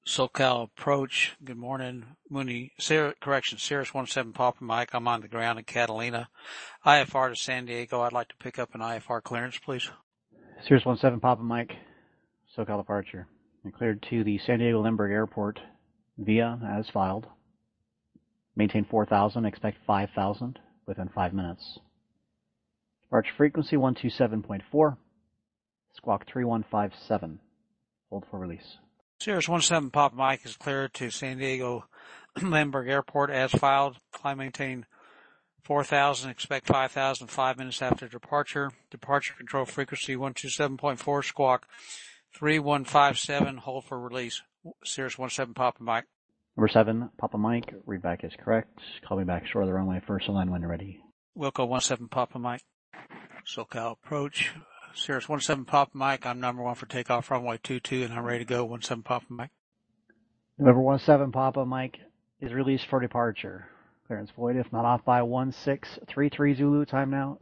SoCal approach. Good morning, Mooney. Cirrus 17 Papa Mike. I'm on the ground in Catalina. IFR to San Diego. I'd like to pick up an IFR clearance, please. Cirrus 17 Papa Mike, SoCal departure. And cleared to the San Diego Lindbergh Airport via as filed. Maintain 4,000, expect 5,000 within 5 minutes. Departure frequency 127.4, squawk 3157. Hold for release. Cirrus 17 Papa Mike is cleared to San Diego Lindbergh Airport as filed. Climb maintain 4,000, expect 5,000 5 minutes after departure. Departure control frequency 127.4, squawk 3157. Hold for release. Cirrus 17 Papa Mike. Number 7, Papa Mike, read back is correct. Call me back short of the runway, first align when you're ready. Wilco 17 Papa Mike. SoCal approach. Cirrus 17 Papa Mike. I'm number 1 for takeoff, runway 22, and I'm ready to go. 17 Papa Mike. November 17 Papa Mike is released for departure. Clearance void if not off by 1633 Zulu. Time now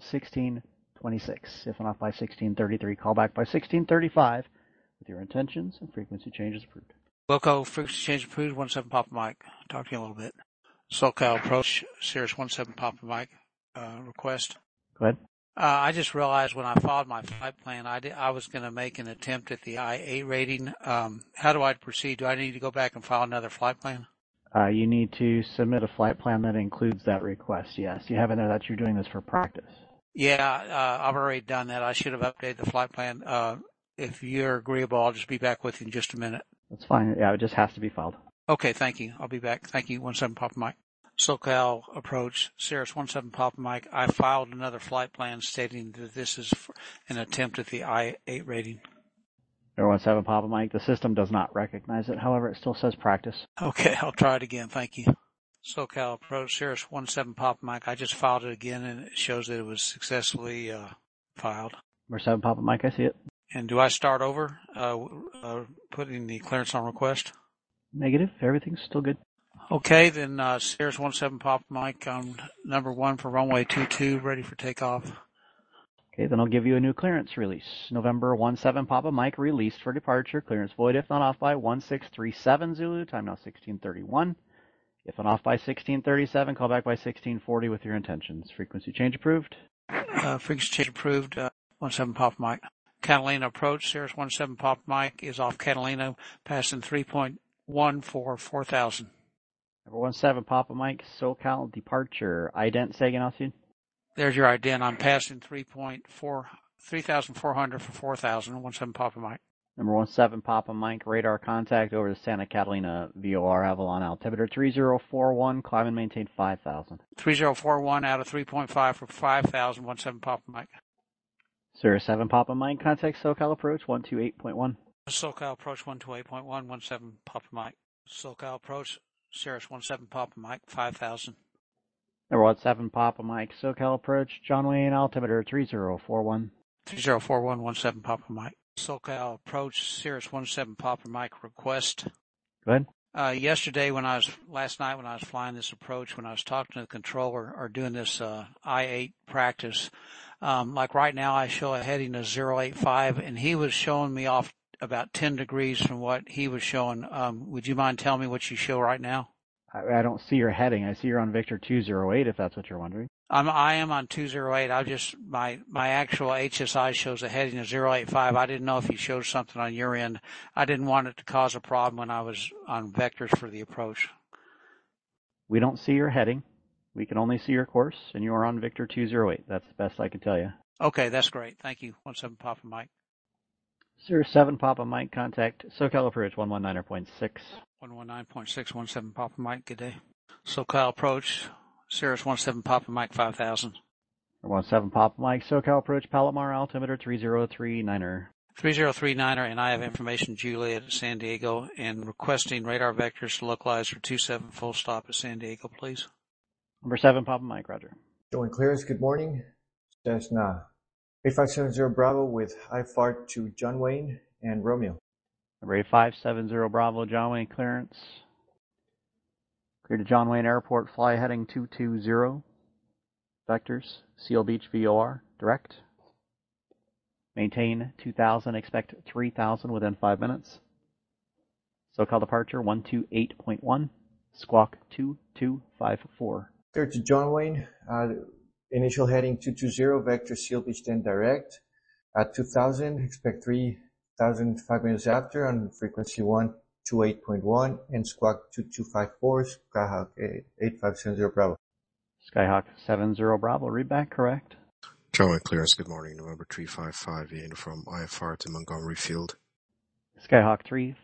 1626. If not off by 1633, call back by 1635 with your intentions and frequency changes approved. Wilco, frequency change approved. 17 Papa Mike. Talk to you in a little bit. SoCal approach. Cirrus 17 Papa Mike. Request. Go ahead. I just realized when I filed my flight plan, I was going to make an attempt at the I-8 rating. How do I proceed? Do I need to go back and file another flight plan? You need to submit a flight plan that includes that request, yes. You have in there that you're doing this for practice. Yeah, I've already done that. I should have updated the flight plan. If you're agreeable, I'll just be back with you in just a minute. That's fine. Yeah, it just has to be filed. Okay, thank you. I'll be back. Thank you, 17 Papa Mike. SoCal approach, Cirrus 17 Papa Mike. I filed another flight plan stating that this is an attempt at the I-8 rating. 17 Papa Mike. The system does not recognize it. However, it still says practice. Okay, I'll try it again. Thank you. SoCal approach, Cirrus 17 Papa Mike. I just filed it again, and it shows that it was successfully filed. Number 7 Papa Mike, I see it. And do I start over putting the clearance on request? Negative. Everything's still good. Okay, then Cirrus 17 Papa Mike. I'm number 1 for runway 22, ready for takeoff. Okay, then I'll give you a new clearance release. November 17 Papa Mike released for departure. Clearance void if not off by 1637 Zulu. Time now 1631. If not off by 1637, call back by 1640 with your intentions. Frequency change approved. Frequency change approved. 17 Papa Mike. Catalina approach. Cirrus 17 Papa Mike is off Catalina, passing 3.1 for 4,000. Number 17 Papa Mike, SoCal departure. Ident Saginaw. There's your ident. I'm passing 3,400 for 4,000. 17 Papa Mike. Number 17 Papa Mike, radar contact over to Santa Catalina, VOR Avalon, altimeter 3041, climb and maintain 5,000. 3041 out of 3.5 for 5,000. 17 Papa Mike. Cirrus 7 Papa Mike, contact SoCal approach 128.1. SoCal approach 128.1. 17 Papa Mike. SoCal approach. Cirrus 17 Papa Mike, 5,000. Number 17 Papa Mike, SoCal approach, John Wayne, altimeter 3041. 3041, 17 Papa Mike. SoCal approach, Cirrus 17 Papa Mike request. Go ahead. Last night when I was flying this approach, when I was talking to the controller or doing this I-8 practice, like right now I show a heading of 085 and he was showing me off about 10 degrees from what he was showing. Would you mind telling me what you show right now? I don't see your heading. I see you're on Victor 208, if that's what you're wondering. I am on 208. My actual HSI shows a heading of 085. I didn't know if you showed something on your end. I didn't want it to cause a problem when I was on vectors for the approach. We don't see your heading. We can only see your course, and you are on Victor 208. That's the best I can tell you. Okay, that's great. Thank you. 17 Papa Mike. Cirrus 7 Papa Mike, contact SoCal approach 119.6. 119.6, 17 Papa Mike, good day. SoCal approach, Cirrus 17 Papa Mike, 5,000. 17 Papa Mike, SoCal approach Palomar, altimeter 3039er. 3039er, and I have information Juliet at San Diego and requesting radar vectors to localize for 27 full stop at San Diego, please. Number 7 Papa Mike, roger. Showing clearance, good morning. Cessna 8570 Bravo with IFAR to John Wayne and Romeo. Number 8570 Bravo, John Wayne clearance. Clear to John Wayne Airport, fly heading 220. Vectors, Seal Beach VOR, direct. Maintain 2,000, expect 3,000 within 5 minutes. SoCal departure 128.1, squawk 2254. Clear to John Wayne, initial heading 220, vector Seal Beach then direct. At 2000, expect 3000 5 minutes after on frequency 128.1 and squawk 2254, Skyhawk 8570 Bravo. Skyhawk 70 Bravo, read back correct. John Wayne clearance, good morning, November 355, uniform IFR to Montgomery Field. Skyhawk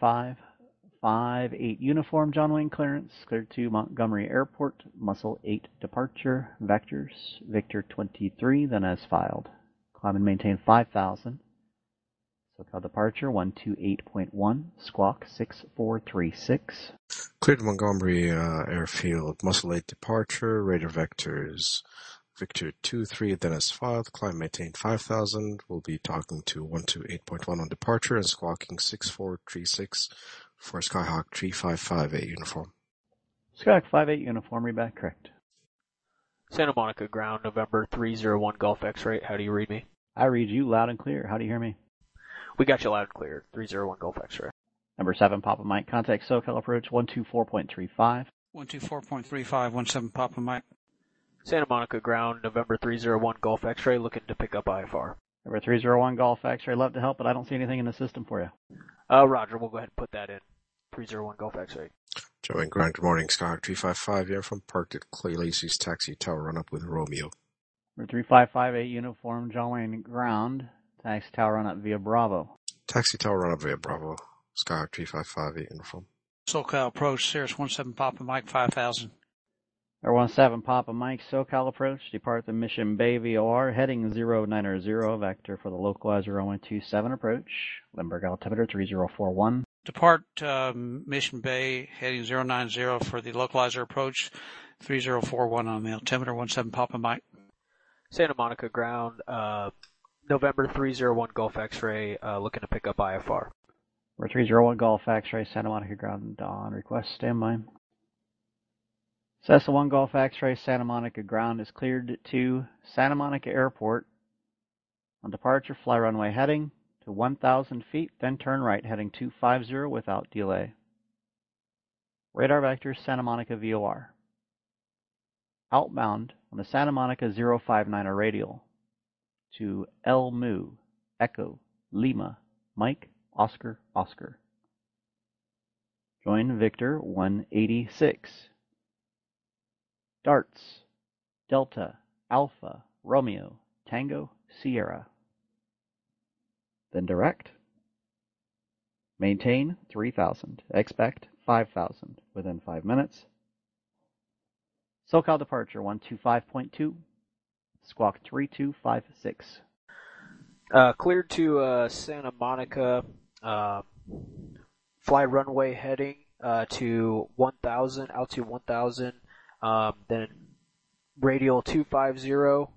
3558 uniform, John Wayne clearance, cleared to Montgomery Airport, Muscle 8 departure, vectors, Victor 23, then as filed. Climb and maintain 5,000. SoCal departure 128.1, squawk 6436. Cleared Montgomery Airfield, Muscle 8 departure, radar vectors, Victor 23, then as filed, climb maintain 5,000. We'll be talking to 128.1 on departure and squawking 6436 for Skyhawk 3558 uniform. Skyhawk 58 uniform, read back correct. Santa Monica ground, November 301 Golf X-ray. How do you read me? I read you loud and clear. How do you hear me? We got you loud and clear. 301 Golf X-ray. Number 7, Papa Mike. Contact SoCal approach 124.35. 124.35, 17 Papa Mike. Santa Monica ground, November 301 Golf X-ray, looking to pick up IFR. Number 301 Golf X-ray. Love to help, but I don't see anything in the system for you. Roger, we'll go ahead and put that in. 301 Golf X-ray. John Wayne ground, good morning, Skyhawk 355, uniform parked at Clay Lacey's taxi tower, run up with Romeo. Number 3558 uniform, John Wayne ground. Taxi tower run up via Bravo. Taxi tower run up via Bravo, Skyhawk 3558 uniform. SoCal approach, Cirrus 17 Papa Mike 5000. Number 17 Papa Mike, SoCal approach, depart the Mission Bay VOR, heading 090, vector for the localizer runway 27 approach, Lindbergh altimeter 3041. Depart Mission Bay, heading 090 for the localizer approach, 3041 on the altimeter, 17 Papa Mike. Santa Monica ground, November 301 Golf X-ray, looking to pick up IFR. Number 301 Golf X-ray, Santa Monica ground on request, standby. Cessna 1 Golf X-ray, Santa Monica ground is cleared to Santa Monica Airport. On departure, fly runway heading to 1,000 feet, then turn right heading 250 without delay. Radar vector Santa Monica VOR. Outbound on the Santa Monica 059 radial to El Mu, Echo, Lima, Mike, Oscar, Oscar. Join Victor 186. Darts, Delta, Alpha, Romeo, Tango, Sierra. Then direct. Maintain 3,000. Expect 5,000 within 5 minutes. SoCal departure 125.2. Squawk 3256. Cleared to Santa Monica, fly runway heading to 1,000, altitude 1,000, then radial 250,